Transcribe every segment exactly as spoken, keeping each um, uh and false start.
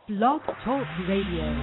Blog Talk Radio.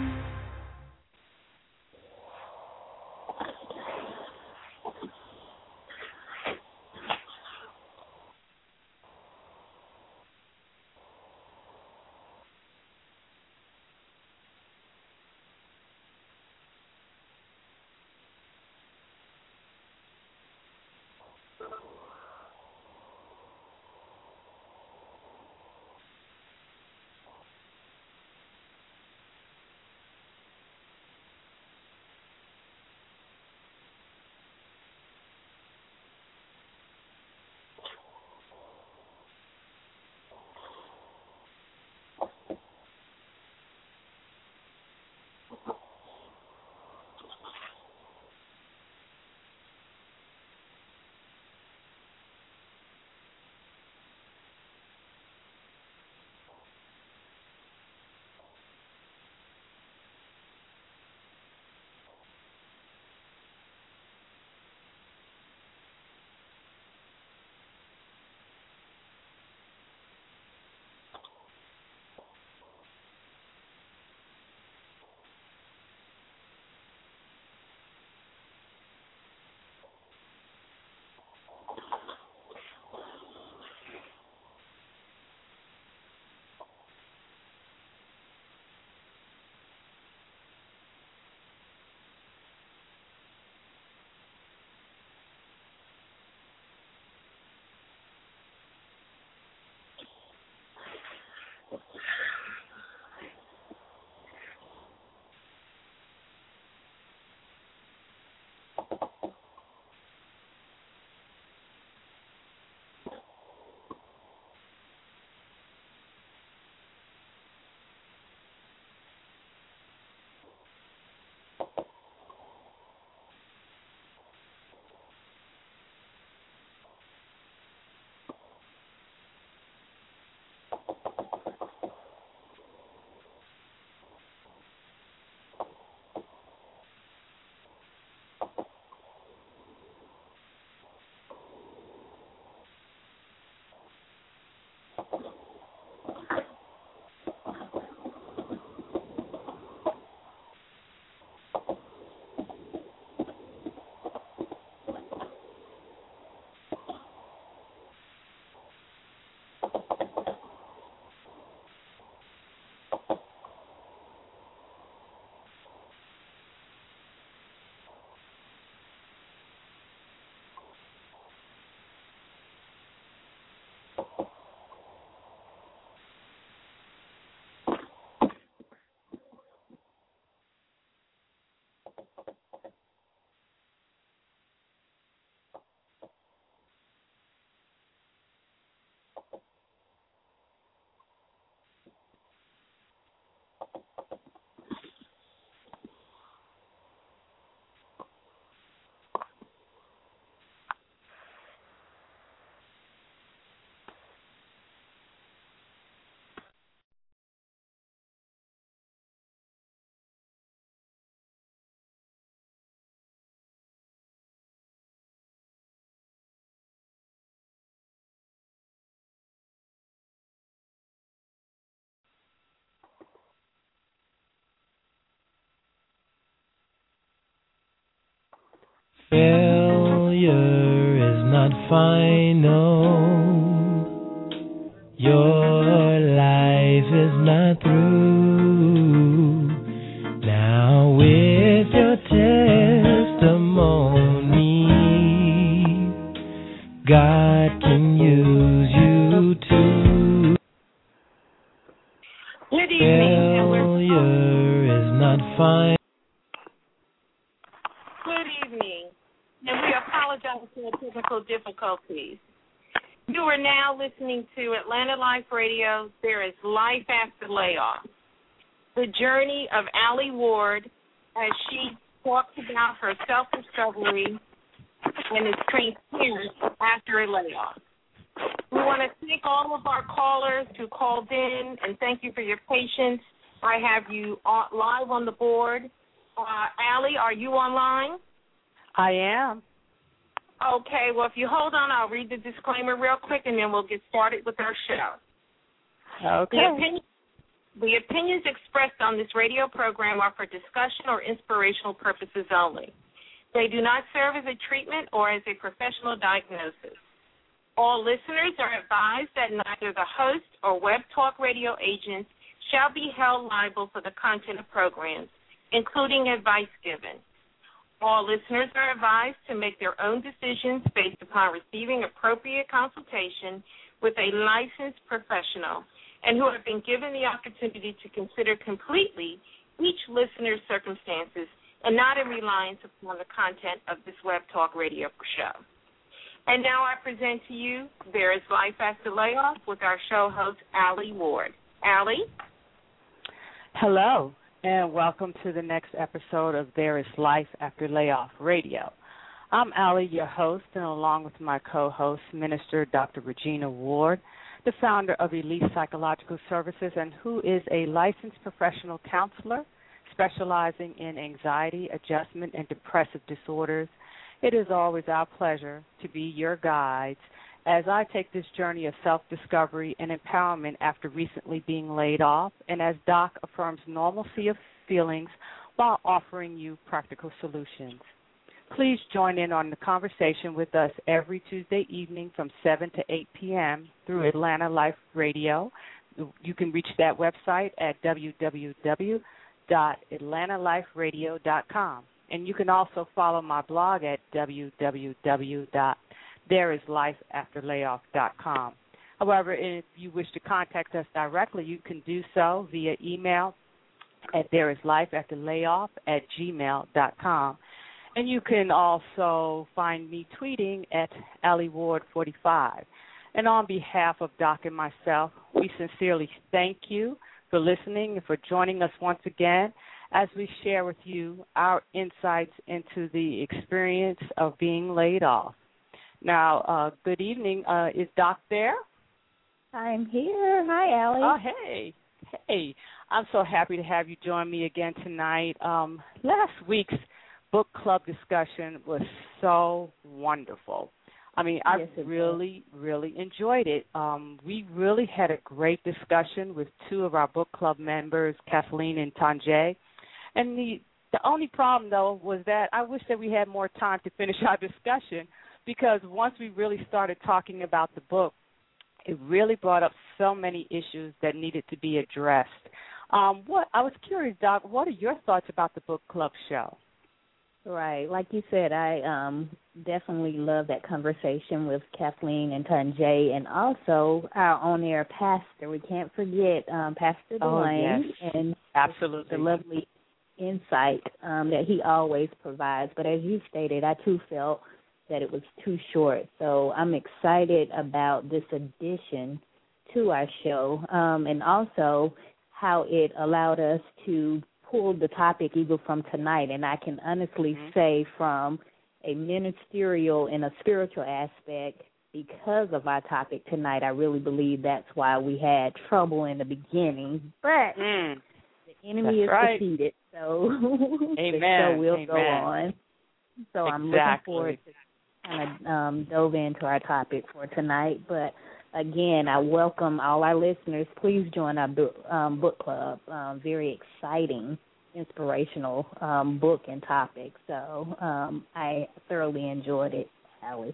Failure is not final. Your life is not through. Now with your testimony, God can use you too. Good evening. Failure is not final. Good evening. And we apologize for the technical difficulties. You are now listening to Atlanta Life Radio. There is Life After Layoff. The journey of Allie Ward as she talks about her self-discovery and is transparent after a layoff. We want to thank all of our callers who called in, and thank you for your patience. I have you on, live on the board. Uh, Allie, are you online? I am. Okay, well, if you hold on, I'll read the disclaimer real quick, and then we'll get started with our show. Okay. The, opinion, The opinions expressed on this radio program are for discussion or inspirational purposes only. They do not serve as a treatment or as a professional diagnosis. All listeners are advised that neither the host or Web Talk Radio agents shall be held liable for the content of programs, including advice given. All listeners are advised to make their own decisions based upon receiving appropriate consultation with a licensed professional and who have been given the opportunity to consider completely each listener's circumstances and not in reliance upon the content of this Web Talk Radio show. And now I present to you There is Life After Layoff with our show host, Allie Ward. Allie? Hello, and welcome to the next episode of There is Life After Layoff Radio. I'm Allie, your host, and along with my co-host, Minister Doctor Regina Ward, the founder of Elite Psychological Services and who is a licensed professional counselor specializing in anxiety, adjustment, and depressive disorders. It is always our pleasure to be your guides as I take this journey of self-discovery and empowerment after recently being laid off, and as Doc affirms normalcy of feelings while offering you practical solutions. Please join in on the conversation with us every Tuesday evening from seven to eight p.m. through Atlanta Life Radio. You can reach that website at w w w dot atlanta life radio dot com. And you can also follow my blog at w w w dot there is life after layoff dot com. However, if you wish to contact us directly, you can do so via email at there is life after layoff at gmail dot com. And you can also find me tweeting at Allie Ward forty-five. And on behalf of Doc and myself, we sincerely thank you for listening and for joining us once again as we share with you our insights into the experience of being laid off. Now, uh, good evening. Uh, is Doc there? I'm here. Hi, Allie. Oh, hey. Hey. I'm so happy to have you join me again tonight. Um, last week's book club discussion was so wonderful. I mean, I yes, really, was. really enjoyed it. Um, we really had a great discussion with two of our book club members, Kathleen and Tanjay. And the, the only problem, though, was that I wish that we had more time to finish our discussion, because once we really started talking about the book, it really brought up so many issues that needed to be addressed. Um, what I was curious, Doc, what are your thoughts about the book club show? Right. Like you said, I um, definitely love that conversation with Kathleen and Tanjay, and also our on-air pastor. We can't forget um, Pastor Dwayne. Oh, yes. And absolutely. The lovely insight um, that he always provides. But as you stated, I too felt that it was too short. So I'm excited about this addition to our show, um, and also how it allowed us to pull the topic even from tonight. And I can honestly mm-hmm. say from a ministerial and a spiritual aspect, because of our topic tonight, I really believe that's why we had trouble in the beginning. But mm. the enemy that's is right. defeated, so Amen. the show will Amen. go on. So exactly. I'm looking forward to kind of um, dove into our topic for tonight. But again, I welcome all our listeners. Please join our book, um, book club. Um, very exciting, inspirational um, book and topic. So um, I thoroughly enjoyed it, Alice.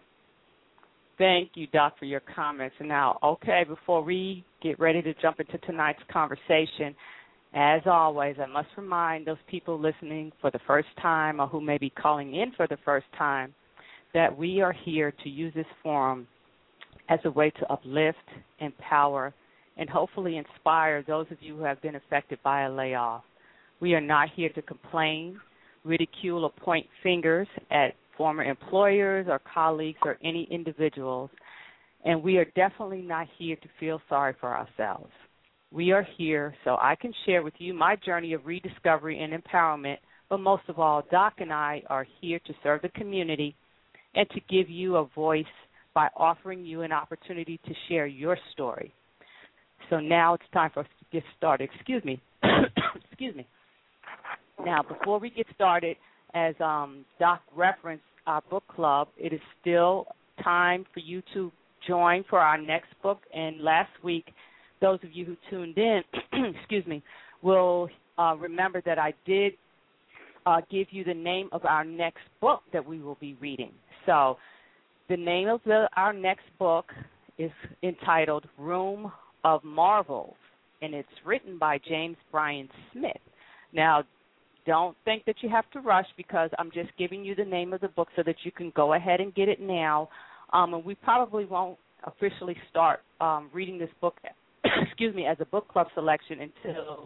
Thank you, Doc, for your comments. And now, okay, before we get ready to jump into tonight's conversation, as always, I must remind those people listening for the first time or who may be calling in for the first time that we are here to use this forum as a way to uplift, empower, and hopefully inspire those of you who have been affected by a layoff. We are not here to complain, ridicule, or point fingers at former employers or colleagues or any individuals, and we are definitely not here to feel sorry for ourselves. We are here so I can share with you my journey of rediscovery and empowerment, but most of all, Doc and I are here to serve the community and to give you a voice by offering you an opportunity to share your story. So now it's time for us to get started. Excuse me. Excuse me. Now, before we get started, as um, Doc referenced our book club, it is still time for you to join for our next book. And last week, those of you who tuned in, excuse me, will uh, remember that I did uh, give you the name of our next book that we will be reading. So the name of the, our next book is entitled Room of Marvels, and it's written by James Bryan Smith. Now, don't think that you have to rush, because I'm just giving you the name of the book so that you can go ahead and get it now. Um, and we probably won't officially start um, reading this book, excuse me, as a book club selection until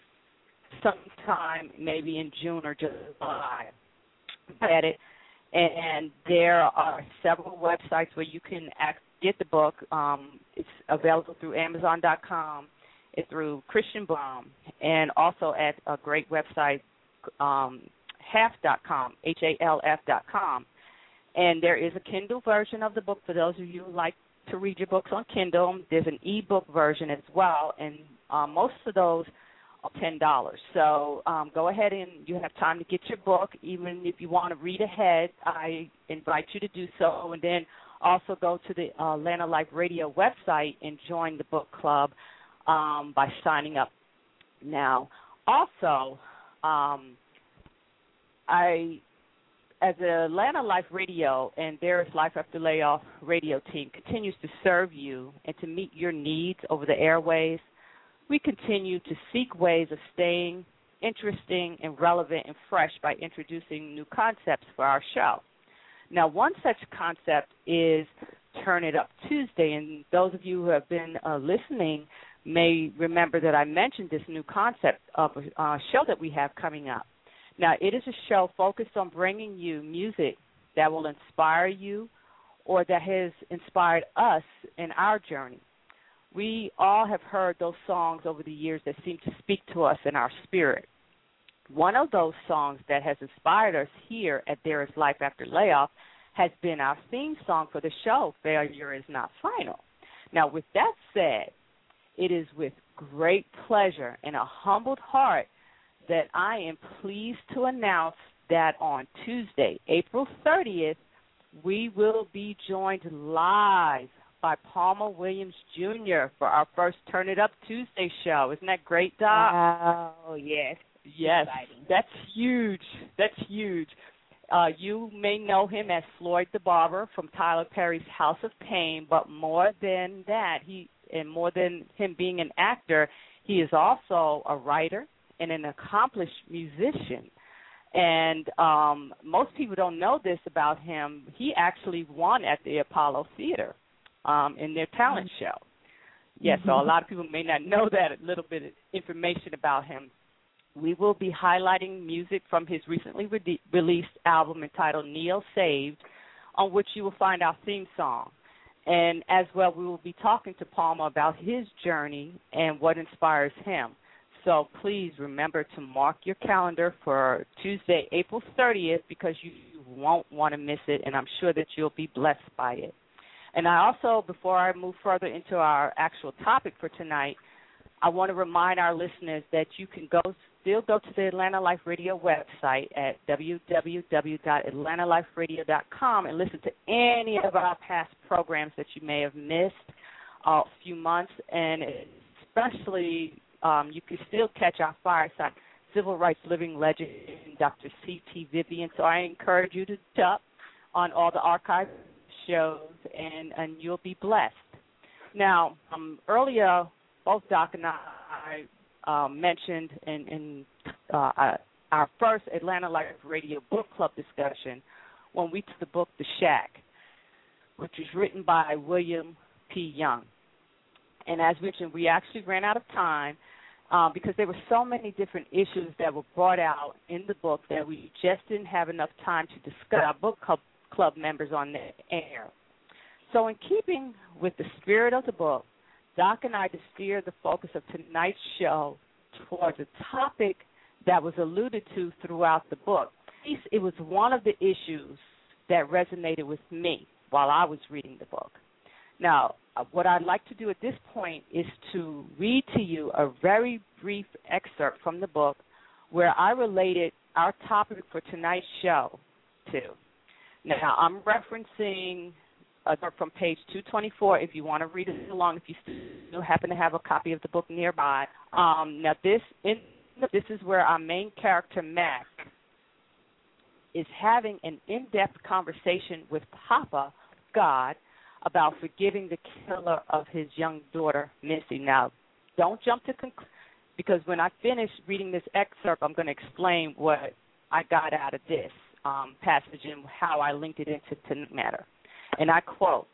sometime maybe in June or July. At it, and there are several websites where you can act, get the book. Um, it's available through Amazon dot com, it's through Christian Baum, and also at a great website, um, half dot com, H A L F dot com. And there is a Kindle version of the book for those of you who like to read your books on Kindle. There's an e-book version as well, and uh, most of those are ten dollars. So um, go ahead and you have time to get your book. Even if you want to read ahead, I invite you to do so. And then also go to the uh, Atlanta Life Radio website and join the book club um, by signing up now. Also, um, I... as the Atlanta Life Radio and There Is Life After Layoff radio team continues to serve you and to meet your needs over the airways, we continue to seek ways of staying interesting and relevant and fresh by introducing new concepts for our show. Now, one such concept is Turn It Up Tuesday, and those of you who have been uh, listening may remember that I mentioned this new concept of a uh, show that we have coming up. Now, it is a show focused on bringing you music that will inspire you or that has inspired us in our journey. We all have heard those songs over the years that seem to speak to us in our spirit. One of those songs that has inspired us here at There Is Life After Layoff has been our theme song for the show, Failure Is Not Final. Now, with that said, it is with great pleasure and a humbled heart that I am pleased to announce that on Tuesday, April thirtieth, we will be joined live by Palmer Williams Junior for our first Turn It Up Tuesday show. Isn't that great, Doc? Wow, yes. Yes, Exciting. that's huge. That's huge. Uh, you may know him as Floyd the Barber from Tyler Perry's House of Pain, but more than that, he and more than him being an actor, he is also a writer and an accomplished musician. And um, most people don't know this about him. He actually won at the Apollo Theater um, in their talent show. Yes, yeah, so a lot of people may not know that, a little bit of information about him. We will be highlighting music from his recently re- released album entitled Neo Saved, on which you will find our theme song. And as well, we will be talking to Palmer about his journey and what inspires him. So please remember to mark your calendar for Tuesday, April thirtieth, because you won't want to miss it, and I'm sure that you'll be blessed by it. And I also, before I move further into our actual topic for tonight, I want to remind our listeners that you can go still go to the Atlanta Life Radio website at w w w dot atlanta life radio dot com and listen to any of our past programs that you may have missed a few months, and especially Um, you can still catch our fireside civil rights living legend, Doctor C T Vivian. So I encourage you to jump on all the archive shows, and, and you'll be blessed. Now, um, earlier, both Doc and I uh, mentioned in, in uh, our first Atlanta Life Radio Book Club discussion when we took the book The Shack, which was written by William P. Young. And as mentioned, we actually ran out of time uh, because there were so many different issues that were brought out in the book that we just didn't have enough time to discuss our book club, club members on the air. So in keeping with the spirit of the book, Doc and I steered the focus of tonight's show towards a topic that was alluded to throughout the book. It was one of the issues that resonated with me while I was reading the book. Now, what I'd like to do at this point is to read to you a very brief excerpt from the book where I related our topic for tonight's show to. Now, I'm referencing uh, from page two twenty-four if you want to read it along, if you still happen to have a copy of the book nearby. Um, now, this in, this is where our main character, Mac, is having an in-depth conversation with Papa, God, about forgiving the killer of his young daughter, Missy. Now, don't jump to conclusion, because when I finish reading this excerpt, I'm going to explain what I got out of this um, passage and how I linked it into tonight matter. And I quote,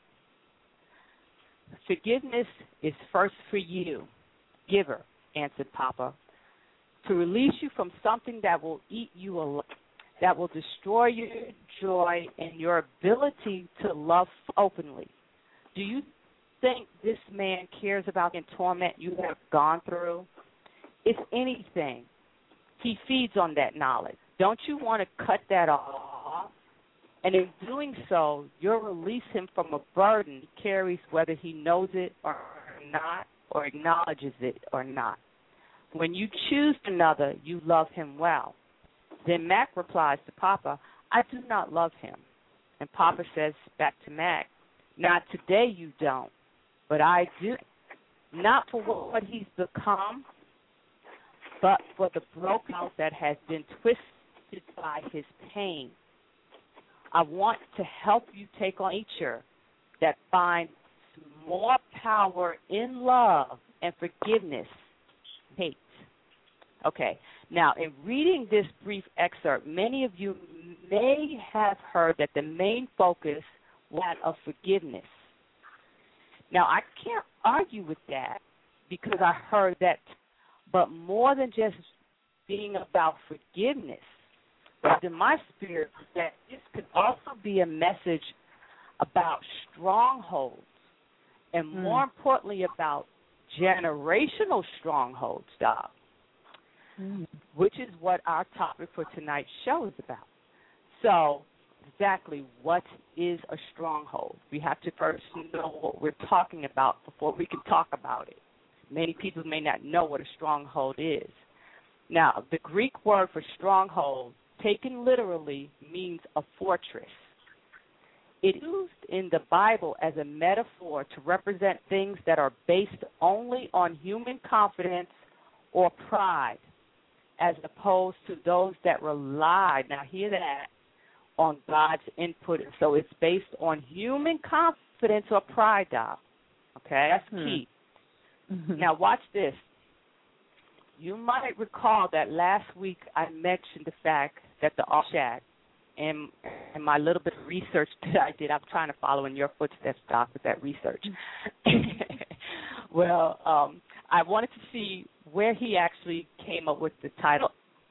"Forgiveness is first for you, giver," answered Papa, "to release you from something that will eat you alive, that will destroy your joy and your ability to love openly. Do you think this man cares about the torment you have gone through? If anything, he feeds on that knowledge. Don't you want to cut that off? And in doing so, you'll release him from a burden he carries, whether he knows it or not, or acknowledges it or not. When you choose another, you love him well." Then Mac replies to Papa, "I do not love him." And Papa says back to Mac, "Not today you don't, but I do. Not for what he's become, but for the broken heart that has been twisted by his pain. I want to help you take on nature that finds more power in love and forgiveness, hate." Okay, now in reading this brief excerpt, many of you may have heard that the main focus was that of forgiveness. Now, I can't argue with that because I heard that, but more than just being about forgiveness, but in my spirit, that this could also be a message about strongholds, and more mm. importantly, about generational strongholds, Doc, mm. which is what our topic for tonight's show is about. So, exactly what is a stronghold? We have to first know what we're talking about before we can talk about it. Many people may not know what a stronghold is. Now, the Greek word for stronghold, taken literally, means a fortress. It is used in the Bible as a metaphor to represent things that are based only on human confidence or pride, as opposed to those that rely, now hear that, on God's input. So it's based on human confidence or pride, Doc. Okay, that's key. Mm-hmm. Now watch this. You might recall that last week I mentioned the fact that the Shack, and, and my little bit of research that I did, I'm trying to follow in your footsteps, Doc, with that research. Well, um, I wanted to see where he actually came up with the title.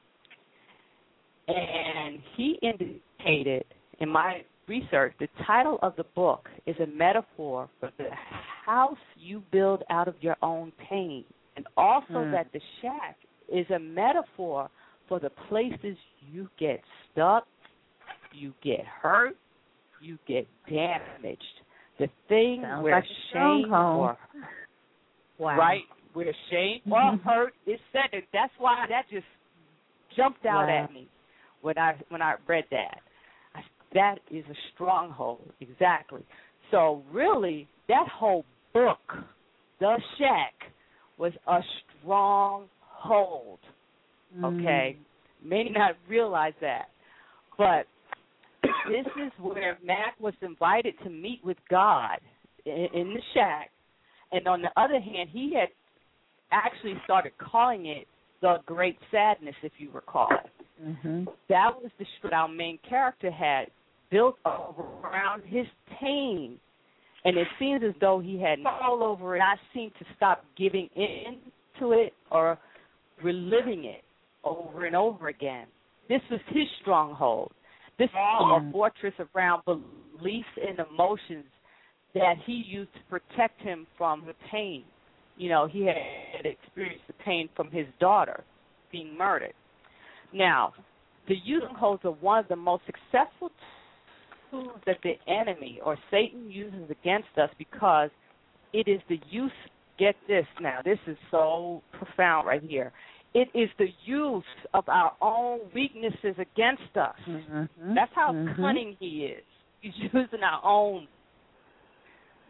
And he indicated in my research, the title of the book is a metaphor for the house you build out of your own pain, and also mm. that the shack is a metaphor for the places you get stuck, you get hurt, you get damaged. The thing Sounds where like shame or wow. right where shame or hurt is centered. That's why that just jumped out wow. at me when I when I read that. I, that is a stronghold, exactly. So really, that whole book, The Shack, was a stronghold. Okay, mm. may not realize that, but this is where Mac was invited to meet with God in, in the shack, and on the other hand, he had actually started calling it the Great Sadness, if you recall. Mm-hmm. That was the struggle our main character had built around his pain, and it seems as though he had all over it, not seemed to stop giving in to it or reliving it over and over again. This was his stronghold. This was a fortress around beliefs and emotions that he used to protect him from the pain. You know, he had experienced the pain from his daughter being murdered. Now, the strongholds are one of the most successful tools that the enemy or Satan uses against us, because it is the use, get this now, this is so profound right here, it is the use of our own weaknesses against us. Mm-hmm. That's how mm-hmm. cunning he is. He's using our own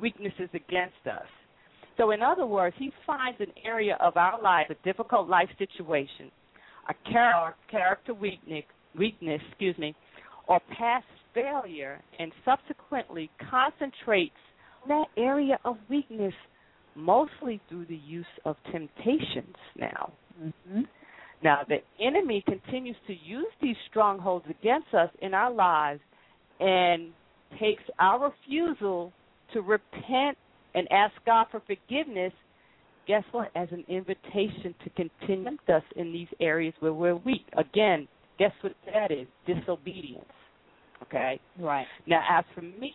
weaknesses against us. So in other words, he finds an area of our life, a difficult life situation, a char- character weakness, weakness, excuse me, or past failure, and subsequently concentrates on that area of weakness mostly through the use of temptations now. Mm-hmm. Now, the enemy continues to use these strongholds against us in our lives and takes our refusal to repent and ask God for forgiveness, guess what, as an invitation to continue us in these areas where we're weak. Again, guess what that is? Disobedience. Okay? Right. Now, as for me,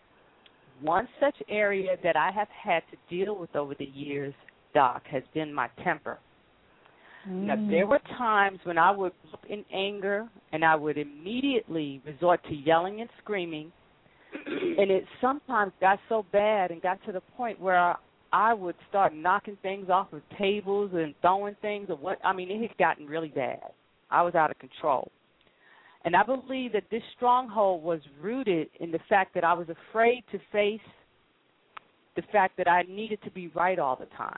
one such area that I have had to deal with over the years, Doc, has been my temper. Mm. Now, there were times when I would look in anger and I would immediately resort to yelling and screaming, and it sometimes got so bad and got to the point where I, I would start knocking things off of tables and throwing things. Or what I mean, it had gotten really bad. I was out of control. And I believe that this stronghold was rooted in the fact that I was afraid to face the fact that I needed to be right all the time.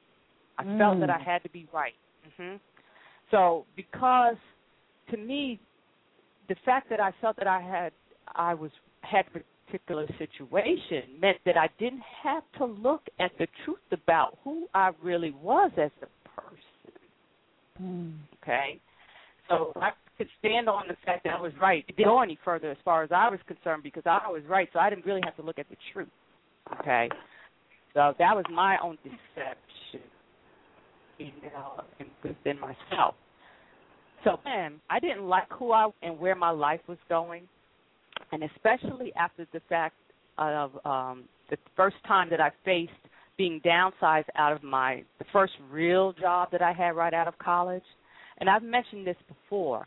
I mm. felt that I had to be right. Mm-hmm. So because, to me, the fact that I felt that I had I was had a particular situation meant that I didn't have to look at the truth about who I really was as a person. Mm. Okay? So I could stand on the fact that I was right. It didn't go any further as far as I was concerned because I was right, so I didn't really have to look at the truth. Okay? So that was my own deception, you know, within myself. So, man, I didn't like who I and where my life was going, and especially after the fact of um, the first time that I faced being downsized out of my the first real job that I had right out of college. And I've mentioned this before,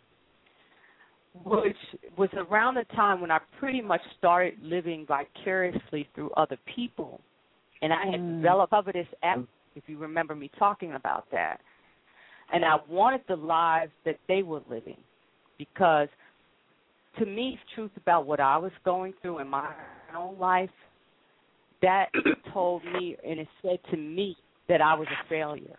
which was around the time when I pretty much started living vicariously through other people. And I had mm. developed covetous appetite, if you remember me talking about that. And I wanted the lives that they were living because, to me, the truth about what I was going through in my own life, that told me and it said to me that I was a failure.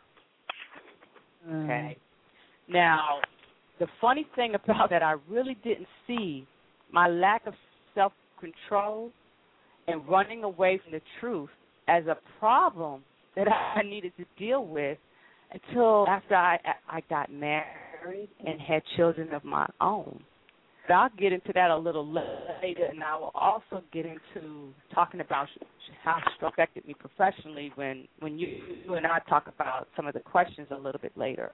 Mm. Okay? Now, the funny thing about that, I really didn't see my lack of self-control and running away from the truth as a problem that I needed to deal with until after I, I got married and had children of my own. But I'll get into that a little later, and I will also get into talking about how it affected me professionally when, when you, you and I talk about some of the questions a little bit later.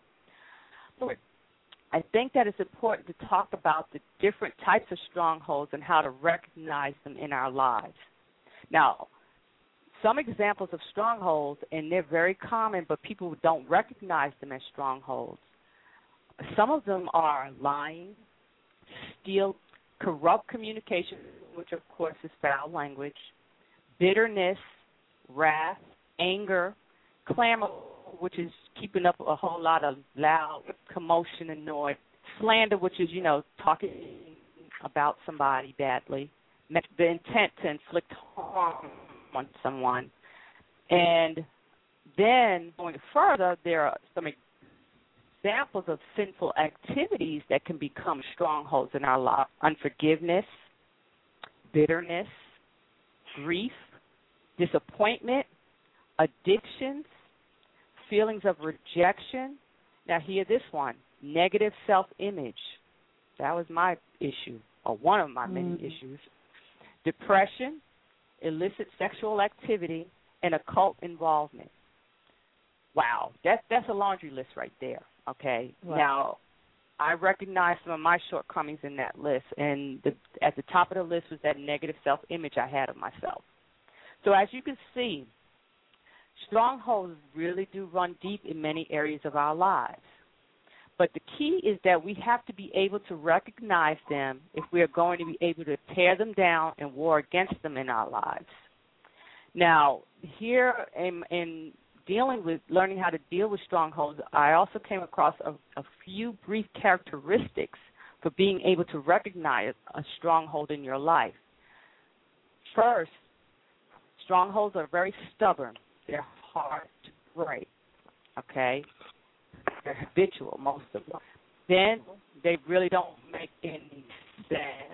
I think that it's important to talk about the different types of strongholds and how to recognize them in our lives. Now, some examples of strongholds, and they're very common, but people don't recognize them as strongholds. Some of them are lying, steal, corrupt communication, which of course is foul language, bitterness, wrath, anger, clamor, which is keeping up a whole lot of loud commotion and noise, slander, which is, you know, talking about somebody badly, the intent to inflict harm on someone. And then going further, there are some examples of sinful activities that can become strongholds in our life: unforgiveness, bitterness, grief, disappointment, addictions, feelings of rejection. Now, hear this one: negative self-image. That was my issue, or one of my many mm. issues. Depression, illicit sexual activity, and occult involvement. Wow, that, that's a laundry list right there, okay? Wow. Now, I recognize some of my shortcomings in that list, and the, at the top of the list was that negative self-image I had of myself. So as you can see, strongholds really do run deep in many areas of our lives. But the key is that we have to be able to recognize them if we are going to be able to tear them down and war against them in our lives. Now, here in, in dealing with learning how to deal with strongholds, I also came across a, a few brief characteristics for being able to recognize a stronghold in your life. First, strongholds are very stubborn. They're hard to break, okay? They're habitual, most of them. Then they really don't make any sense.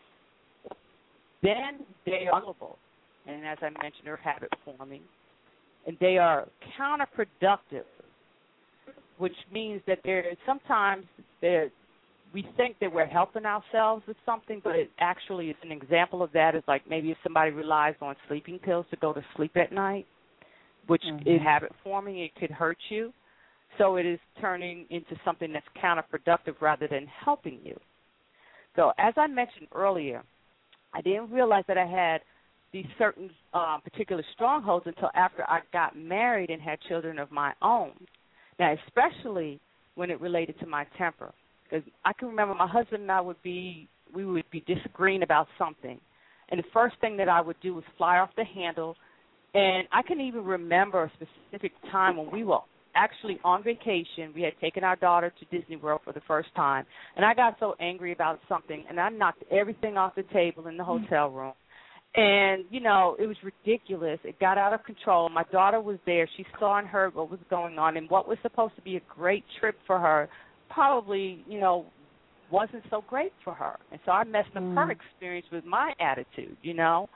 Then they are vulnerable, and as I mentioned, they're habit forming, and they are counterproductive, which means that they're sometimes they're, we think that we're helping ourselves with something, but it actually is an example of that is like maybe if somebody relies on sleeping pills to go to sleep at night, which mm-hmm. is habit forming, it could hurt you. So it is turning into something that's counterproductive rather than helping you. So as I mentioned earlier, I didn't realize that I had these certain uh, particular strongholds until after I got married and had children of my own. Now, especially when it related to my temper, because I can remember my husband and I would be, we would be disagreeing about something, and the first thing that I would do was fly off the handle, and I can even remember a specific time when we were actually on vacation. We had taken our daughter to Disney World for the first time, and I got so angry about something, and I knocked everything off the table in the hotel room. And, you know, it was ridiculous. It got out of control. My daughter was there. She saw and heard what was going on, and what was supposed to be a great trip for her probably, you know, wasn't so great for her. And so I messed up mm. her experience with my attitude, you know.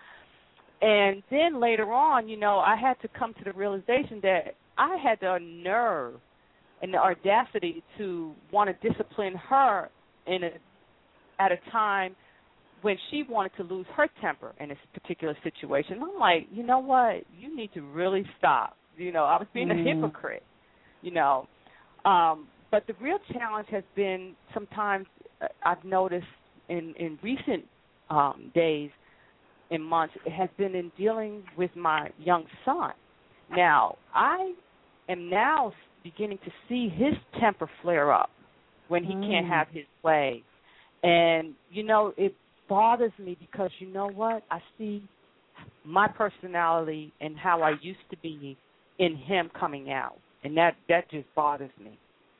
And then later on, you know, I had to come to the realization that I had the nerve and the audacity to want to discipline her in a, at a time when she wanted to lose her temper in this particular situation. I'm like, you know what? You need to really stop. You know, I was being mm. a hypocrite, you know. Um, but the real challenge has been sometimes uh, I've noticed in, in recent um, days and months, it has been in dealing with my young son. Now, I am now beginning to see his temper flare up when he mm. can't have his way. And, you know, it bothers me because, you know what, I see my personality and how I used to be in him coming out, and that, that just bothers me.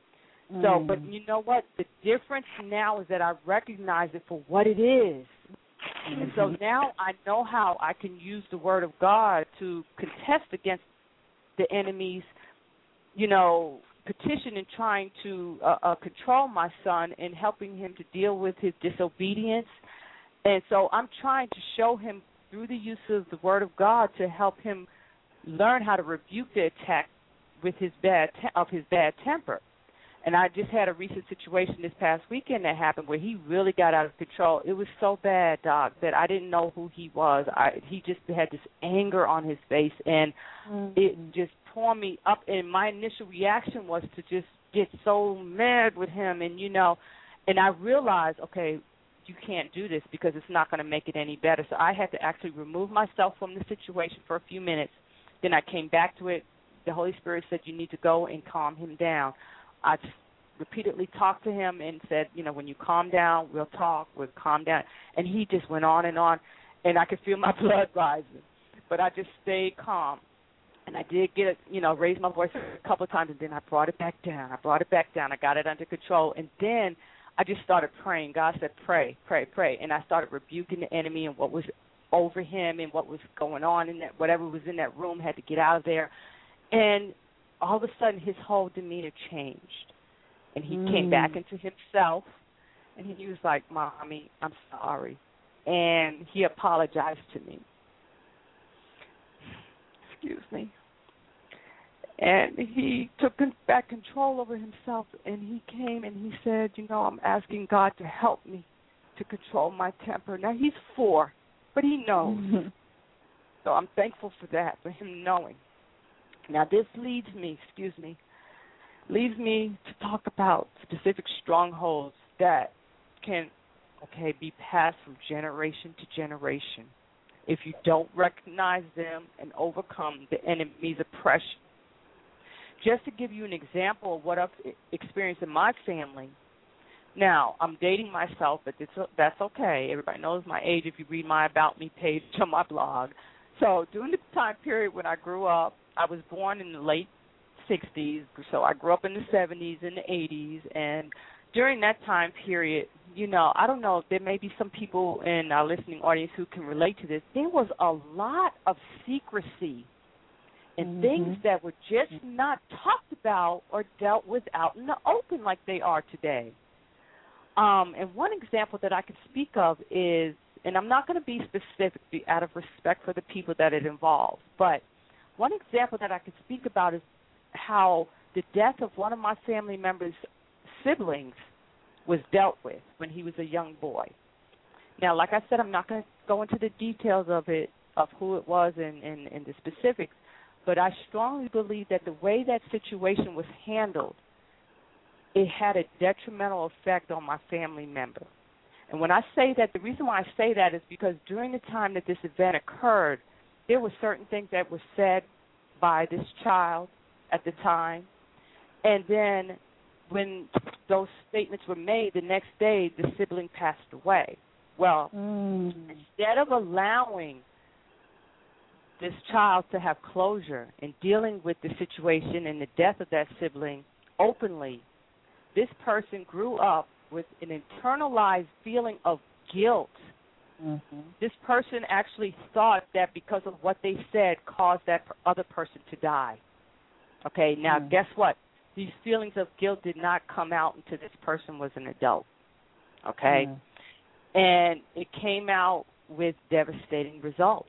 Mm. So, but you know what, the difference now is that I recognize it for what it is. Mm-hmm. And so now I know how I can use the Word of God to contest against the enemy's, you know, petition in trying to uh, uh, control my son and helping him to deal with his disobedience. And so I'm trying to show him through the use of the Word of God to help him learn how to rebuke the attack with his bad te- of his bad temper. And I just had a recent situation this past weekend that happened where he really got out of control. It was so bad, Doc, that I didn't know who he was. I, he just had this anger on his face, and mm-hmm. it just tore me up. And my initial reaction was to just get so mad with him. And, you know, and I realized, okay, you can't do this because it's not going to make it any better. So I had to actually remove myself from the situation for a few minutes. Then I came back to it. The Holy Spirit said, you need to go and calm him down. I repeatedly talked to him and said, you know, when you calm down, we'll talk, we'll calm down. And he just went on and on, and I could feel my blood rising. But I just stayed calm. And I did get it, you know, raise my voice a couple of times, and then I brought it back down. I brought it back down. I got it under control. And then I just started praying. God said, pray, pray, pray. And I started rebuking the enemy and what was over him and what was going on in that, whatever was in that room had to get out of there. And all of a sudden, his whole demeanor changed. And he mm. came back into himself, and he was like, Mommy, I'm sorry. And he apologized to me. Excuse me. And he took back control over himself, and he came and he said, you know, I'm asking God to help me to control my temper. Now, he's four, but he knows. Mm-hmm. So I'm thankful for that, for him knowing. Now, this leads me, excuse me, leads me to talk about specific strongholds that can, okay, be passed from generation to generation if you don't recognize them and overcome the enemy's oppression. Just to give you an example of what I've experienced in my family. Now, I'm dating myself, but that's okay. Everybody knows my age if you read my About Me page on my blog. So during the time period when I grew up, I was born in the late sixties, so I grew up in the seventies and the eighties, and during that time period, you know, I don't know, there may be some people in our listening audience who can relate to this. There was a lot of secrecy and mm-hmm. things that were just not talked about or dealt with out in the open like they are today. Um, and one example that I can speak of is, and I'm not going to be specific out of respect for the people that it involves, but one example that I can speak about is how the death of one of my family members' siblings was dealt with when he was a young boy. Now, like I said, I'm not going to go into the details of it, of who it was and, and, and the specifics, but I strongly believe that the way that situation was handled, it had a detrimental effect on my family member. And when I say that, the reason why I say that is because during the time that this event occurred, there were certain things that were said by this child at the time. And then when those statements were made, the next day the sibling passed away. Well, mm. instead of allowing this child to have closure and dealing with the situation and the death of that sibling openly, this person grew up with an internalized feeling of guilt. Mm-hmm. This person actually thought that because of what they said caused that other person to die. Okay, now mm. guess what? These feelings of guilt did not come out until this person was an adult. Okay? Mm. And it came out with devastating results.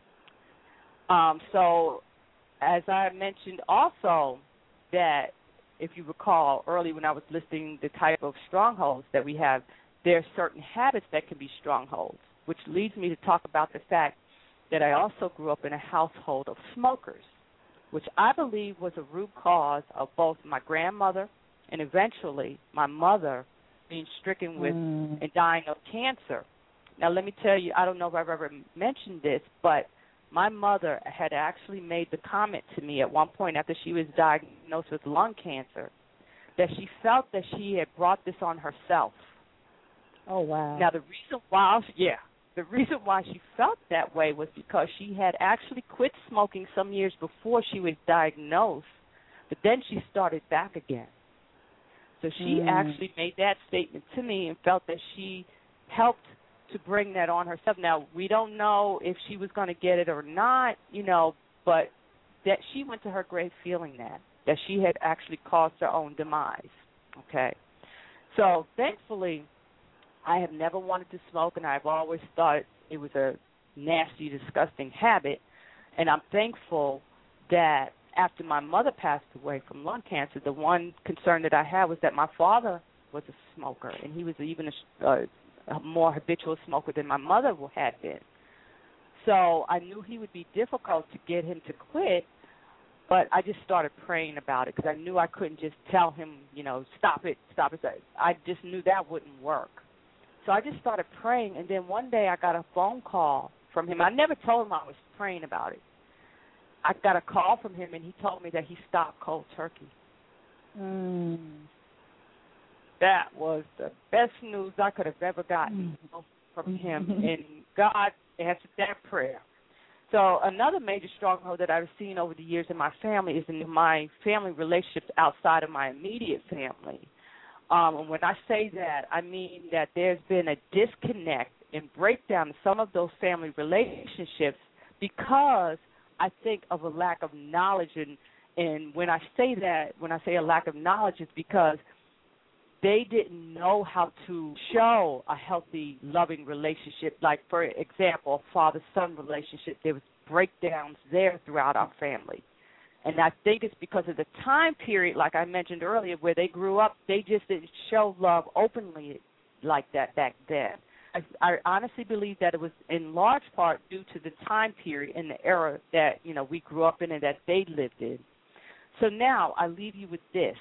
Um, so, as I mentioned also, that if you recall early when I was listing the type of strongholds that we have, there are certain habits that can be strongholds, which leads me to talk about the fact that I also grew up in a household of smokers, which I believe was a root cause of both my grandmother and eventually my mother being stricken with mm. and dying of cancer. Now, let me tell you, I don't know if I've ever mentioned this, but my mother had actually made the comment to me at one point after she was diagnosed with lung cancer that she felt that she had brought this on herself. Oh, wow. Now, the reason why, yeah, the reason why she felt that way was because she had actually quit smoking some years before she was diagnosed, but then she started back again. So she mm. actually made that statement to me and felt that she helped to bring that on herself. Now, we don't know if she was going to get it or not, you know, but that she went to her grave feeling that, that she had actually caused her own demise, okay? So, thankfully, I have never wanted to smoke, and I've always thought it was a nasty, disgusting habit, and I'm thankful that after my mother passed away from lung cancer, the one concern that I had was that my father was a smoker, and he was even a uh, a more habitual smoker than my mother had been. So I knew he would be difficult to get him to quit, but I just started praying about it because I knew I couldn't just tell him, you know, stop it, stop it. I just knew that wouldn't work. So I just started praying, and then one day I got a phone call from him. I never told him I was praying about it. I got a call from him, and he told me that he stopped cold turkey. Mm. That was the best news I could have ever gotten mm. from him, and God answered that prayer. So another major stronghold that I've seen over the years in my family is in my family relationships outside of my immediate family. Um, and when I say that, I mean that there's been a disconnect and breakdown in some of those family relationships because I think of a lack of knowledge. And, and when I say that, when I say a lack of knowledge, it's because they didn't know how to show a healthy, loving relationship. Like, for example, a father-son relationship, there was breakdowns there throughout our family. And I think it's because of the time period, like I mentioned earlier, where they grew up, they just didn't show love openly like that back then. I, I honestly believe that it was in large part due to the time period and the era that, you know, we grew up in and that they lived in. So now I leave you with this.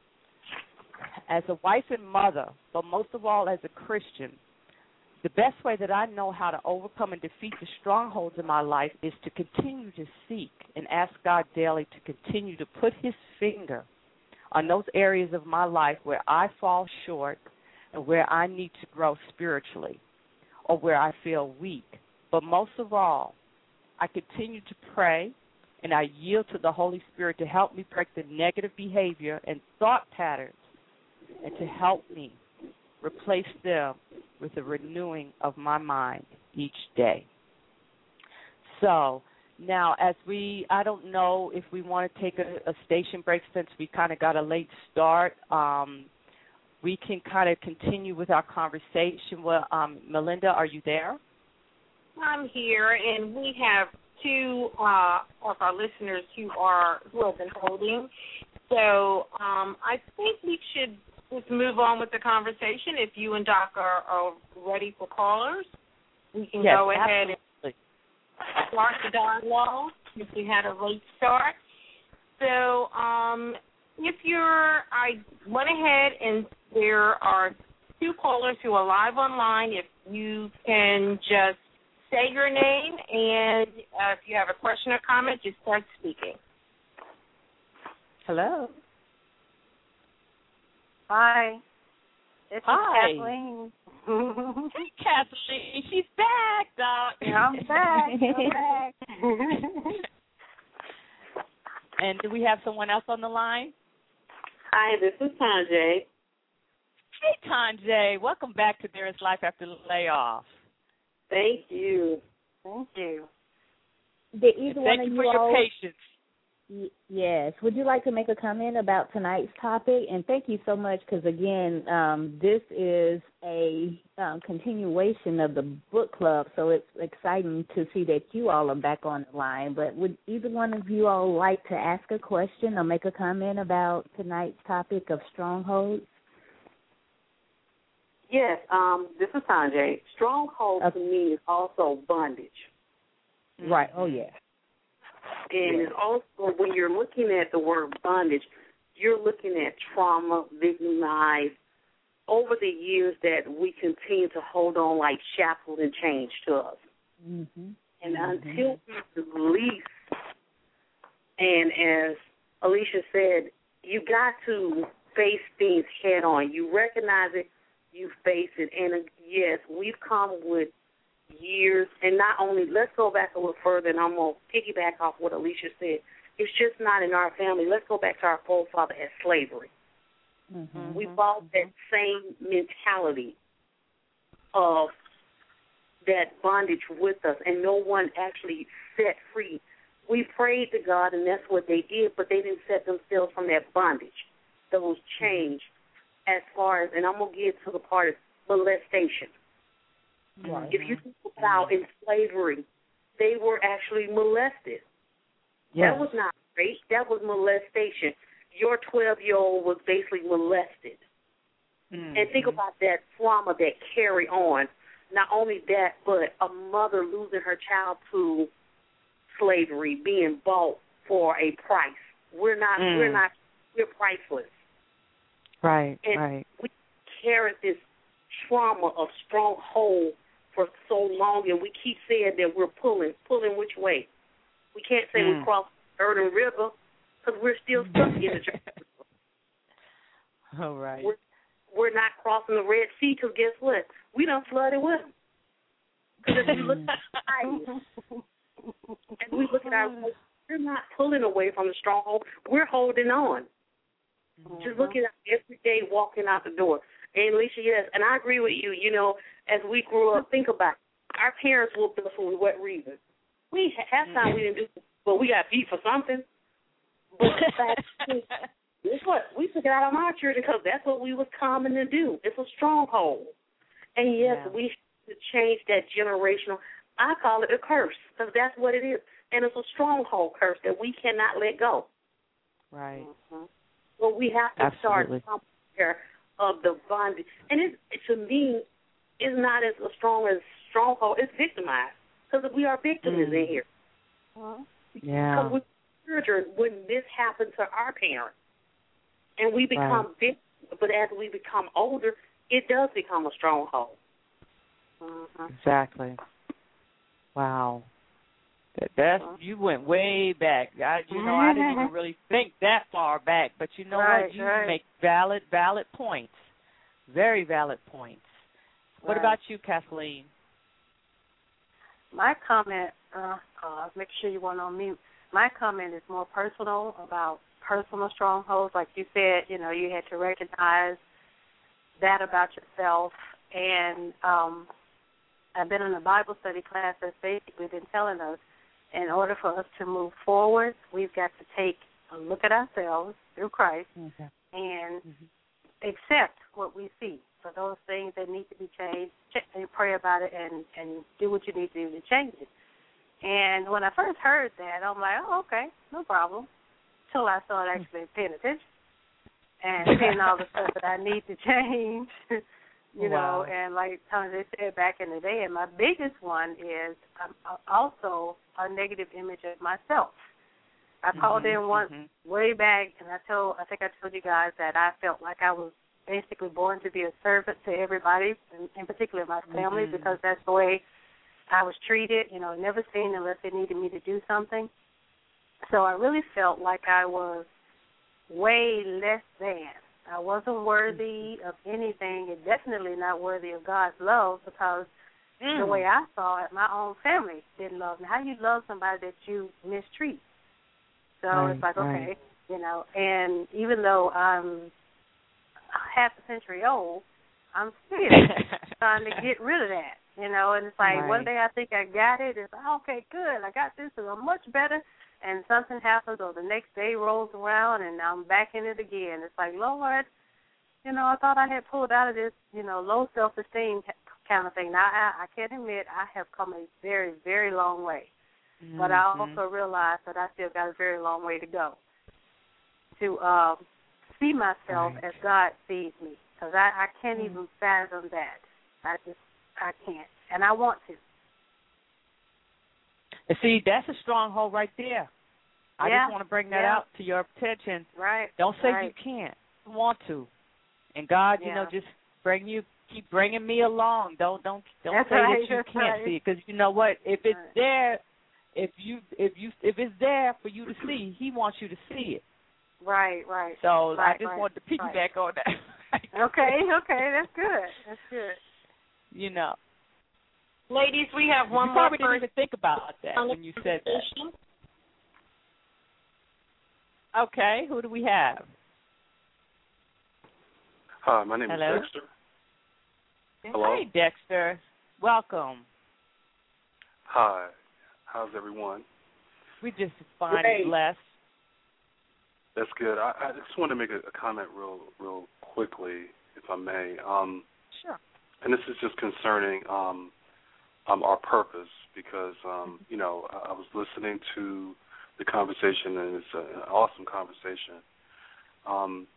As a wife and mother, but most of all as a Christian, the best way that I know how to overcome and defeat the strongholds in my life is to continue to seek and ask God daily to continue to put his finger on those areas of my life where I fall short and where I need to grow spiritually or where I feel weak. But most of all, I continue to pray and I yield to the Holy Spirit to help me break the negative behavior and thought patterns and to help me replace them with the renewing of my mind each day. So now as we, I don't know if we want to take a, a station break since we kind of got a late start. Um, we can kind of continue with our conversation. Well, um, Melinda, are you there? I'm here, and we have two uh, of our listeners who are who have been holding. So um, I think we should just move on with the conversation. If you and Doc are, are ready for callers, we can yes, go ahead absolutely. and start the dialogue if we had a late start. So um, if you're, I went ahead and there are two callers who are live online. If you can just say your name, and uh, if you have a question or comment, just start speaking. Hello. Hi. This Hi. is Kathleen. Hey, Kathleen. She's back, Doc. Yeah, I'm back. I'm back. And do we have someone else on the line? Hi, this is Tanjay. Hey, Tanjay. Welcome back to There Is Life After Layoff. Thank you. Thank you. Did either Thank one of you you for your all, patience. y- yes. Would you like to make a comment about tonight's topic? And thank you so much because, again, um, this is a um, continuation of the book club, so it's exciting to see that you all are back on the line. But would either one of you all like to ask a question or make a comment about tonight's topic of strongholds? Yes, um, this is Sanjay. Stronghold Okay. to me is also bondage. Right. Oh, yes. And it's also, when you're looking at the word bondage, you're looking at trauma, victimized, over the years that we continue to hold on like shackles and chains to us. Mm-hmm. And mm-hmm. until we release, and as Alicia said, you got to face things head on. You recognize it, you face it. And, uh, yes, we've come with years, and not only, let's go back a little further, and I'm going to piggyback off what Alicia said. It's just not in our family. Let's go back to our forefather as slavery. Mm-hmm. We brought that same mentality of that bondage with us, and no one actually set free. We prayed to God, and that's what they did, but they didn't set themselves from that bondage, those chains, as far as, and I'm going to get to the part of molestation. Right. If you think about in slavery, they were actually molested. Yes. That was not rape. That was molestation. Your twelve-year-old was basically molested. Mm-hmm. And think about that trauma that carry on. Not only that, but a mother losing her child to slavery, being bought for a price. We're not. Mm. We're not. We're priceless. Right. And right. we carried this trauma of stronghold for so long, and we keep saying that we're pulling, pulling which way? We can't say mm. we crossed the Jordan River because we're still stuck in the Jordan River. Oh, right. We're, we're not crossing the Red Sea because guess what? We done flooded with them. Because if we look at our and we look at our, we're not pulling away from the stronghold. We're holding on. Mm-hmm. Just looking at every day walking out the door. And Alicia, yes, and I agree with you. You know, as we grew up, think about it. Our parents whooped us for what reason? We half time we didn't do it, but we got beat for something. But guess what? We took it out on our children because that's what we was common to do. It's a stronghold. And yes, yeah. we have to change that generational. I call it a curse because that's what it is. And it's a stronghold curse that we cannot let go. Right. Mm-hmm. But we have to Absolutely. start somewhere of the bondage. And it, to me, it's not as strong as stronghold. It's victimized because we are victims mm. in here. Uh-huh. Yeah. Because we're children when this happened to our parents. And we become right. victims, but as we become older, it does become a stronghold. Uh-huh. Exactly. Wow. That, that's, you went way back. I, you know, I didn't even really think that far back. But you know right, what? You right. make valid, valid points. Very valid points. What right. about you, Kathleen? My comment, uh, uh, make sure you weren't on mute. My comment is more personal about personal strongholds. Like you said, you know, you had to recognize that about yourself. And um, I've been in a Bible study class that's basically been telling us in order for us to move forward, we've got to take a look at ourselves through Christ Okay. and Mhm. accept what we see. For those things that need to be changed, ch- and pray about it and, and do what you need to do to change it. And when I first heard that, I'm like, oh, okay, no problem, until I started actually paying attention and seeing all the stuff that I need to change, you Wow. know, and like Tony they said back in the day, and my biggest one is um, also a negative image of myself. I called Mhm, in once mhm. way back, and I told, I think I told you guys that I felt like I was basically born to be a servant to everybody, in, in particular my family, Mhm. because that's the way I was treated, you know, never seen unless they needed me to do something. So I really felt like I was way less than. I wasn't worthy of anything, and definitely not worthy of God's love, because Mm. the way I saw it, my own family didn't love me. How you love somebody that you mistreat? So Right, it's like, okay, right. you know, and even though I'm half a century old, I'm still trying to get rid of that, you know, and it's like Right. one day I think I got it, it's like, okay, good, I got this, and I'm much better, and something happens, or the next day rolls around, and I'm back in it again. It's like, Lord, you know, I thought I had pulled out of this, you know, low self-esteem kind of thing. Now, I, I can admit I have come a very, very long way, Mhm. but I also realize that I still got a very long way to go to um, see myself Right. as God sees me, because I, I can't Mhm. even fathom that. I just, I can't, and I want to. And see, that's a stronghold right there. I Yeah, just want to bring that yeah. out to your attention. Right. Don't say right. you can't. You want to. And God, you know, Yeah. just bring you, keep bringing me along. Don't don't don't That's say right, that you that's can't right. see it, because you know what? If it's Right. there, if you if you if it's there for you to see, He wants you to see it. Right, right. So right, I just right, wanted to piggyback right. on that. Okay, okay, that's good. That's good. You know, Ladies, we have one you more probably didn't person even think about that on the when you said that. conversation. Okay, who do we have? Hi, my name Hello? is Dexter. Hello. Hey, Dexter. Welcome. Hi. How's everyone? We just fine Great. and blessed. That's good. I, I just want to make a, a comment real, real quickly, if I may. Um, Sure. and this is just concerning um, um, our purpose, because um, you know I, I was listening to the conversation, and it's a, an awesome conversation. Um,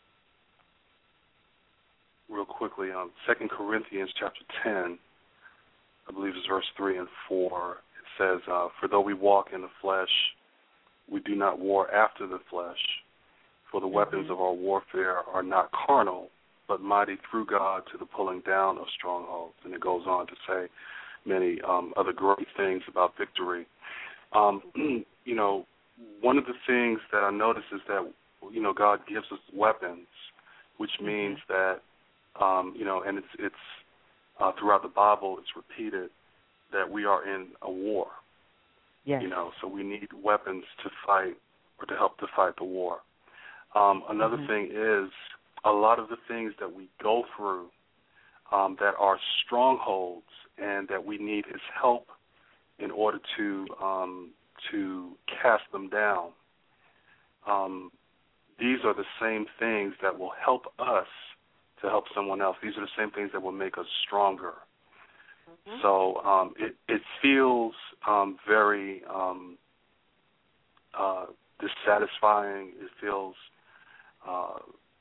real quickly, um, Second Corinthians chapter ten, I believe it's verse three and four. It says, uh, "For though we walk in the flesh, we do not war after the flesh. For the weapons Mm-hmm. of our warfare are not carnal, but mighty through God to the pulling down of strongholds." And it goes on to say many um, other great things about victory. Um, you know, one of the things that I notice is that, you know, God gives us weapons, which means that, um, you know, and it's, it's uh, throughout the Bible, it's repeated that we are in a war. Yes. You know, so we need weapons to fight or to help to fight the war. Um, another Mhm. thing is a lot of the things that we go through um, that are strongholds and that we need His help in order to um, to cast them down. Um, these are the same things that will help us to help someone else. These are the same things that will make us stronger. Mm-hmm. So um, it, it feels um, very um, uh, dissatisfying. It feels, uh,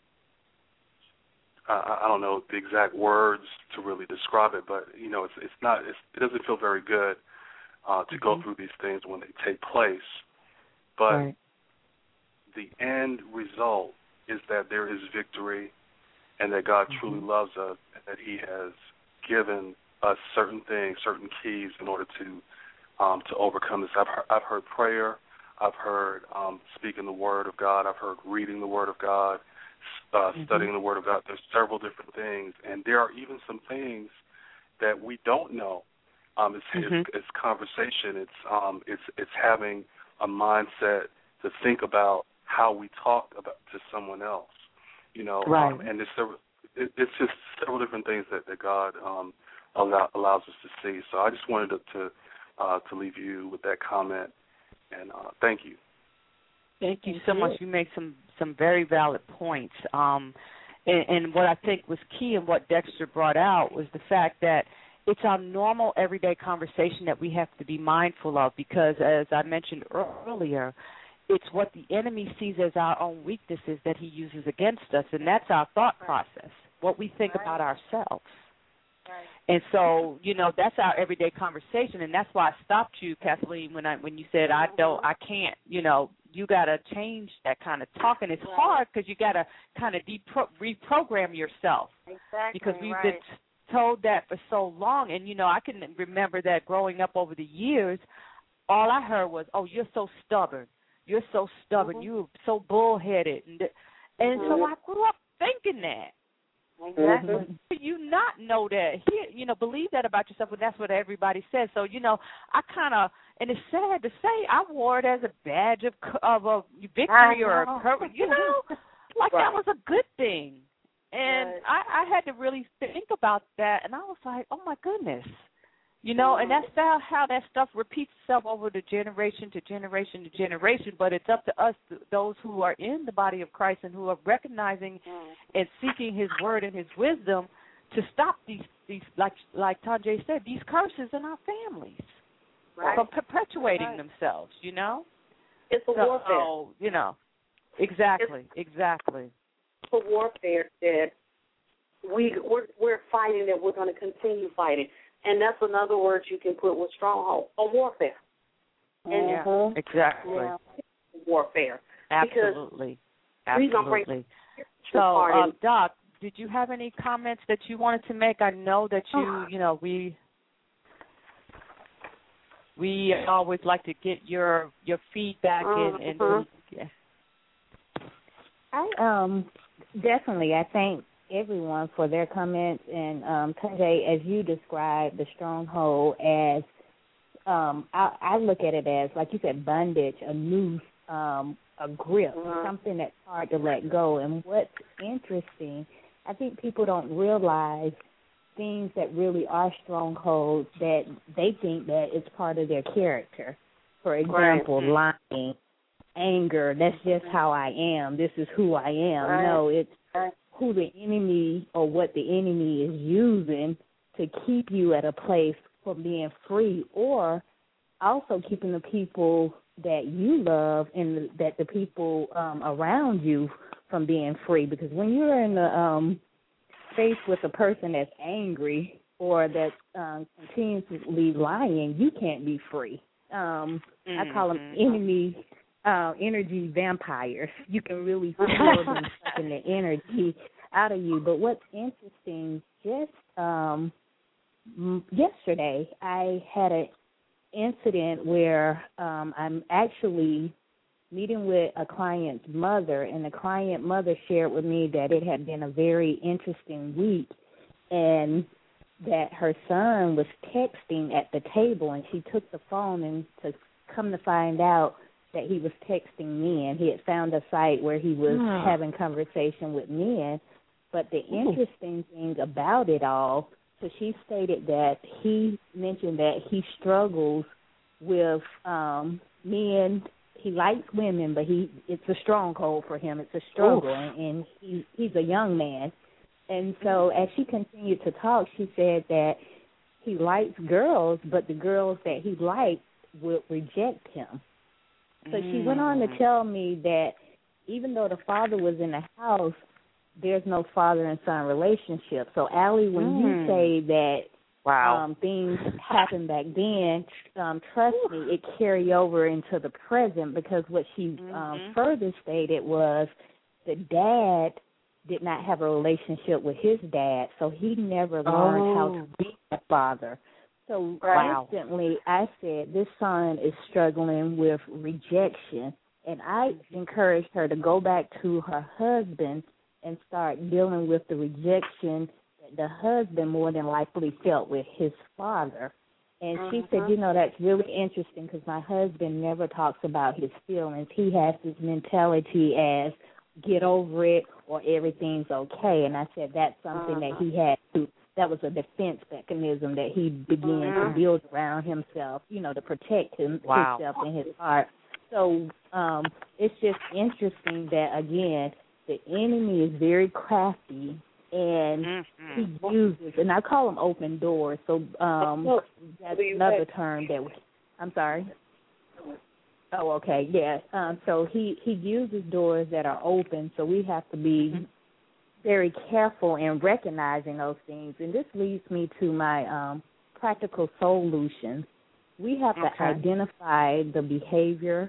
I, I don't know the exact words to really describe it, but you know, it's it's not. It's, it doesn't feel very good uh, to Mm-hmm. go through these things when they take place. But Right. the end result is that there is victory, and that God Mm-hmm. truly loves us, and that He has given us certain things, certain keys in order to um, to overcome this. I've heard, I've heard prayer. I've heard um, speaking the Word of God. I've heard reading the Word of God, uh, Mm-hmm. studying the Word of God. There's several different things, and there are even some things that we don't know. Um, it's, Mm-hmm. it's, it's conversation. It's um, it's it's having a mindset to think about how we talk about to someone else. You know, Right. um, and there's several, it, it's just several different things that, that God um, allow, allows us to see. So I just wanted to to, uh, to leave you with that comment, and uh, thank you. Thank you so much. You make some, some very valid points. Um, and, and what I think was key and what Dexter brought out was the fact that it's our normal everyday conversation that we have to be mindful of because, as I mentioned earlier, it's what the enemy sees as our own weaknesses that he uses against us, and that's our thought process, what we think right. about ourselves. Right. And so, you know, that's our everyday conversation, and that's why I stopped you, Kathleen, when I when you said I don't, I can't. You know, you got to change that kind of talk, and it's right. hard because you got to kind of depro- reprogram yourself. Exactly. Because we've right. been told that for so long, and you know, I can remember that growing up over the years. All I heard was, "Oh, you're so stubborn. You're so stubborn. Mm-hmm. You're so bullheaded," and and mm-hmm. so I grew up thinking that. Exactly. Mm-hmm. You not know that, Here, you know, believe that about yourself, and that's what everybody says. So, you know, I kind of, and it's sad to say, I wore it as a badge of of a victory or a courage, you know, like right. that was a good thing. And right. I, I had to really think about that, and I was like, oh my goodness, you know, and that's how, how that stuff repeats itself over the generation to generation to generation. But it's up to us, those who are in the body of Christ and who are recognizing and seeking His word and His wisdom, to stop these, these like like Tanjay said, these curses in our families right. from perpetuating right. themselves. You know, it's a so, warfare. So, you know, exactly, it's exactly. a warfare that we we're, we're fighting, that we're going to continue fighting. And that's another word you can put with stronghold, a warfare. And yeah, mm-hmm. exactly. Yeah, warfare. Absolutely. Because Absolutely. So, um, Doc, did you have any comments that you wanted to make? I know that you, you know, we we always like to get your your feedback uh-huh. and, and yeah. I um definitely I think everyone for their comments, and um, Tanjay, as you described the stronghold as, um, I, I look at it as, like you said, bondage, a noose, um, a grip, uh-huh. something that's hard to let go. And what's interesting, I think people don't realize things that really are strongholds, that they think that it's part of their character. For example, right. lying, anger, that's just how I am. This is who I am. Right. No, it's who the enemy or what the enemy is using to keep you at a place from being free, or also keeping the people that you love and the, that the people um, around you from being free. Because when you're in the um, space with a person that's angry or that's um, continuously lying, you can't be free. Um, mm-hmm. I call them enemy Uh, energy vampires. You can really feel them sucking the energy out of you. But what's interesting, just um, yesterday, I had an incident where um, I'm actually meeting with a client's mother, and the client mother shared with me that it had been a very interesting week, and that her son was texting at the table, and she took the phone, and to come to find out that he was texting men. He had found a site where he was oh. having conversation with men. But the Ooh. interesting thing about it all, so she stated that he mentioned that he struggles with um, men. He likes women, but he it's a stronghold for him. It's a struggle, and, and he, he's a young man. And so as she continued to talk, she said that he likes girls, but the girls that he likes would reject him. So she went on to tell me that even though the father was in the house, there's no father and son relationship. So, Allie, when mm. you say that wow. um, things happened back then, um, trust me, it carried over into the present, because what she mm-hmm. um, further stated was the dad did not have a relationship with his dad, so he never learned oh. how to be a father. So wow. instantly I said, this son is struggling with rejection. And I encouraged her to go back to her husband and start dealing with the rejection that the husband more than likely felt with his father. And uh-huh. she said, you know, that's really interesting, because my husband never talks about his feelings. He has this mentality as get over it, or everything's okay. And I said that's something uh-huh. that he had to, that was a defense mechanism that he began uh-huh. to build around himself, you know, to protect him, wow. himself and his heart. So um, it's just interesting that, again, the enemy is very crafty, and mm-hmm. he uses, and I call them open doors. So um, that's another term that we, I'm sorry. Oh, okay, yeah. Um, so he, he uses doors that are open, so we have to be mm-hmm. very careful in recognizing those things. And this leads me to my um, practical solutions. We have to okay. identify the behavior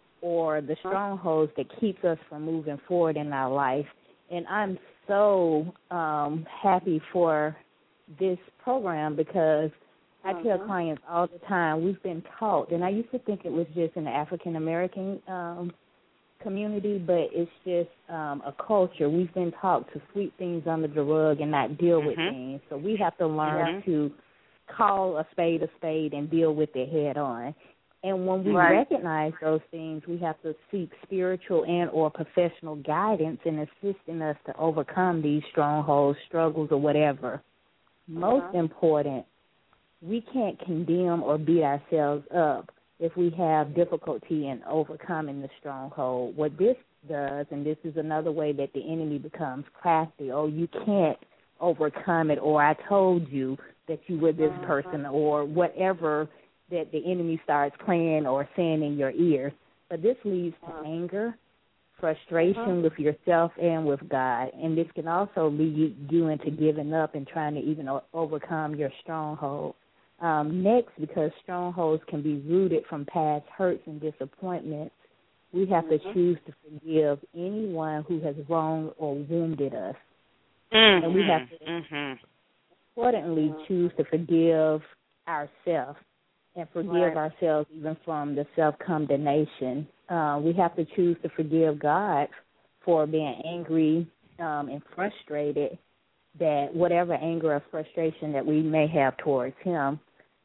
or the strongholds that keeps us from moving forward in our life. And I'm so um, happy for this program because I tell uh-huh. clients all the time, we've been taught, and I used to think it was just in the African-American um, community, but it's just um, a culture. We've been taught to sweep things under the rug and not deal mm-hmm. with things. So we have to learn mm-hmm. to call a spade a spade and deal with it head on. And when we right. recognize those things, we have to seek spiritual and or professional guidance in assisting us to overcome these strongholds, struggles, or whatever. Most uh-huh. important, we can't condemn or beat ourselves up if we have difficulty in overcoming the stronghold. What this does, and this is another way that the enemy becomes crafty, oh, you can't overcome it, or I told you that you were this uh-huh. person, or whatever that the enemy starts playing or saying in your ear. But this leads to uh-huh. anger, frustration uh-huh. with yourself and with God. And this can also lead you into giving up and trying to even o- overcome your stronghold. Um, next, because strongholds can be rooted from past hurts and disappointments, we have mm-hmm. to choose to forgive anyone who has wronged or wounded us. Mm-hmm. And we have to mm-hmm. importantly choose to forgive ourselves and forgive right. ourselves even from the self-condemnation. Uh, we have to choose to forgive God for being angry um, and frustrated, that whatever anger or frustration that we may have towards him.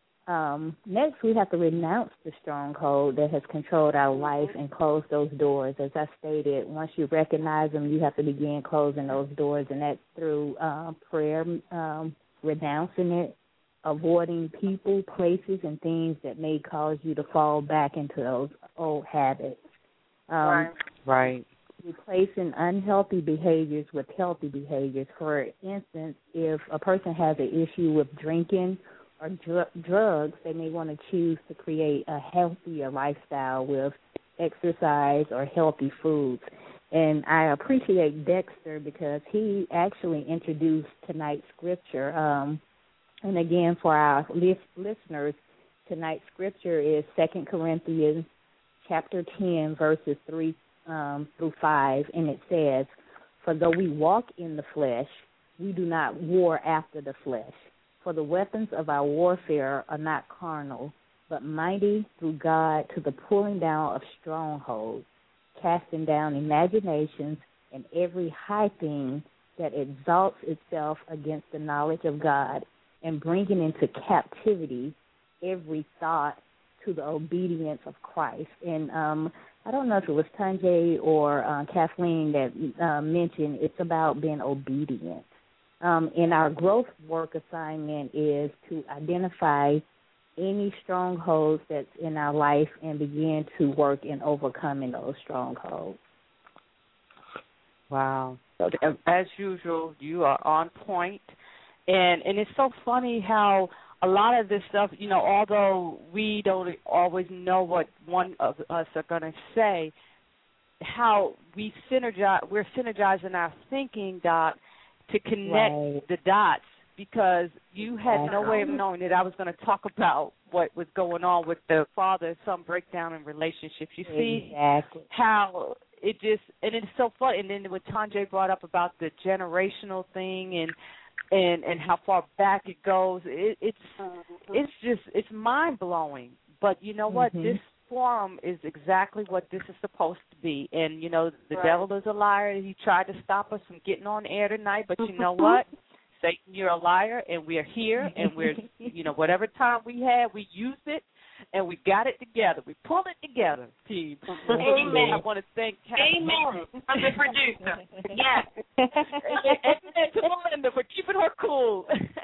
Um, next, we have to renounce the stronghold that has controlled our life and close those doors. As I stated, once you recognize them, you have to begin closing those doors, and that's through uh, prayer, um, renouncing it, avoiding people, places, and things that may cause you to fall back into those old habits. Um, right. Right. Replacing unhealthy behaviors with healthy behaviors. For instance, if a person has an issue with drinking or dr- drugs, they may want to choose to create a healthier lifestyle with exercise or healthy foods. And I appreciate Dexter because he actually introduced tonight's scripture. Um, and again, for our list- listeners, tonight's scripture is Second Corinthians chapter ten, verses three Um, through five, and it says, "For though we walk in the flesh, we do not war after the flesh. For the weapons of our warfare are not carnal, but mighty through God to the pulling down of strongholds, casting down imaginations and every high thing that exalts itself against the knowledge of God, and bringing into captivity every thought to the obedience of Christ." And um, I don't know if it was Tanjay or uh, Kathleen that uh, mentioned it's about being obedient. Um, and our growth work assignment is to identify any strongholds that's in our life and begin to work in overcoming those strongholds. Wow. So, as usual, you are on point. And, and it's so funny how a lot of this stuff, you know, although we don't always know what one of us are going to say, how we synergize, we're synergizing our thinking, Doc, to connect right. the dots, because you had exactly. no way of knowing that I was going to talk about what was going on with the father-son breakdown in relationships. You see exactly. how it just, and it's so fun. And then what Tanjay brought up about the generational thing and And, and how far back it goes, it, it's mm-hmm. it's just it's mind blowing. But you know what? Mm-hmm. This forum is exactly what this is supposed to be. And you know, the right. devil is a liar. He tried to stop us from getting on air tonight, but you know what? Satan, you're a liar, and we're here, and we're you know whatever time we had, we used it, and we got it together. We pulled it together, team. Amen. I want to thank Kathleen. Amen. I'm the producer. Yes. and, and, and to Melinda for keeping her cool.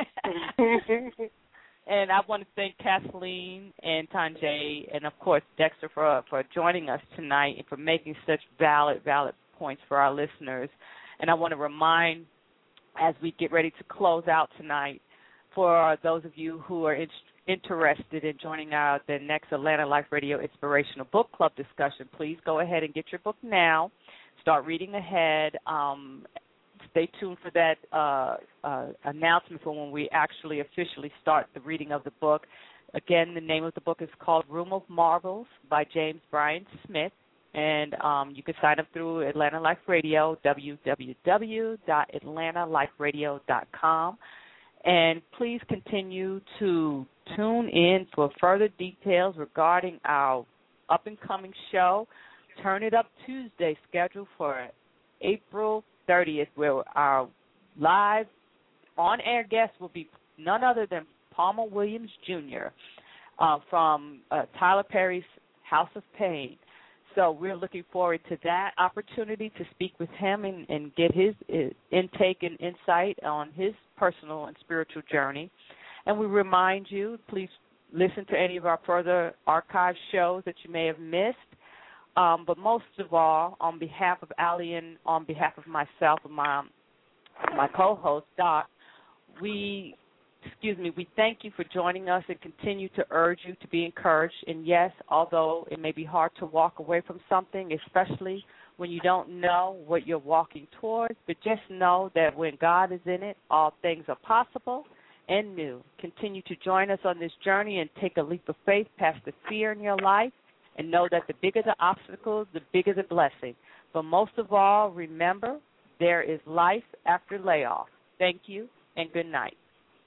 And I want to thank Kathleen and Tanjay and, of course, Dexter for for joining us tonight and for making such valid, valid points for our listeners. And I want to remind, as we get ready to close out tonight, for those of you who are in, interested in joining our the next Atlanta Life Radio Inspirational Book Club discussion, please go ahead and get your book now. Start reading ahead. Um, stay tuned for that uh, uh, announcement for when we actually officially start the reading of the book. Again, the name of the book is called Room of Marvels by James Bryan Smith. And um, you can sign up through Atlanta Life Radio, w w w dot atlanta life radio dot com. And please continue to tune in for further details regarding our up-and-coming show, Turn It Up Tuesday, scheduled for April thirtieth, where our live on-air guest will be none other than Palmer Williams Junior Uh, from uh, Tyler Perry's House of Pain. So we're looking forward to that opportunity to speak with him and, and get his uh, intake and insight on his personal and spiritual journey. And we remind you, please listen to any of our further archive shows that you may have missed. Um, but most of all, on behalf of Allie and on behalf of myself and my, my co-host, Doc, we... Excuse me, we thank you for joining us and continue to urge you to be encouraged. And yes, although it may be hard to walk away from something, especially when you don't know what you're walking towards, but just know that when God is in it, all things are possible and new. Continue to join us on this journey and take a leap of faith past the fear in your life, and know that the bigger the obstacles, the bigger the blessing. But most of all, remember, there is life after layoff. Thank you and good night.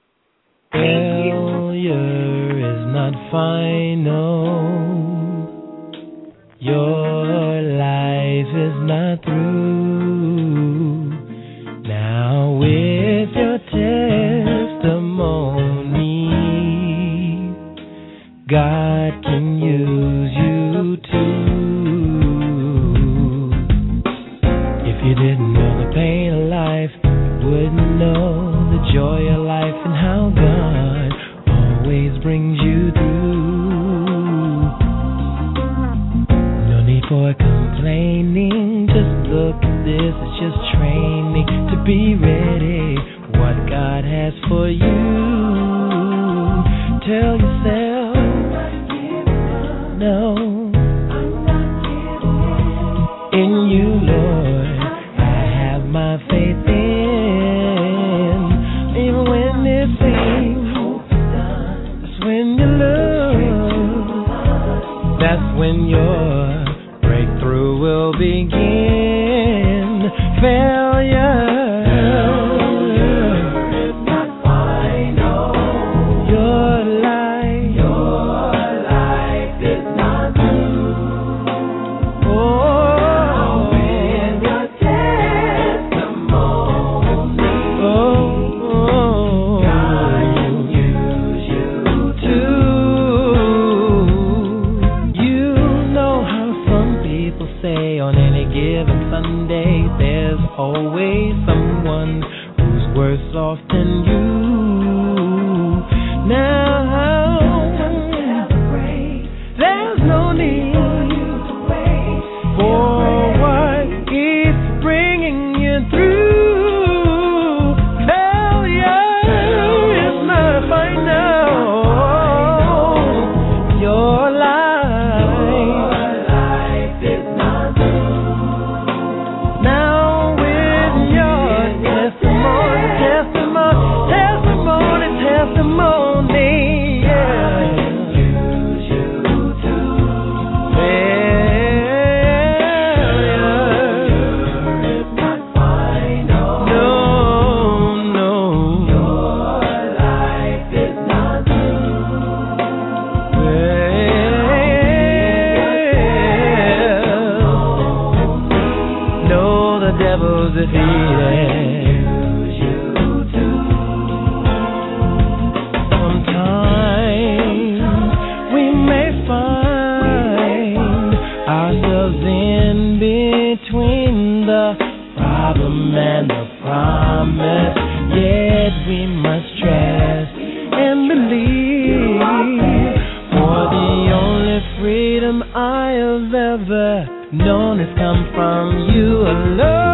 Failure is not final. Your life is not through. Now with your testimony, God can use you too. If you didn't know the pain of life, you wouldn't know the joy of life and how God always brings you through. No need for complaining, just look at this, it's just training to be ready for what God has for you. Tell yourself, no, in you, Lord, I have my faith in. Even when it seems that's when you lose, that's when your breakthrough will begin. Failure is not final. Your life, your life is not through. Oh, with your testimony, oh. On any given Sunday, there's always someone who's worse off than you. Now, there's no need for what He's bringing you through. Failure is not final. Your life. Testimony, yeah. said we must trust and believe. For the only freedom I have ever known has come from you alone.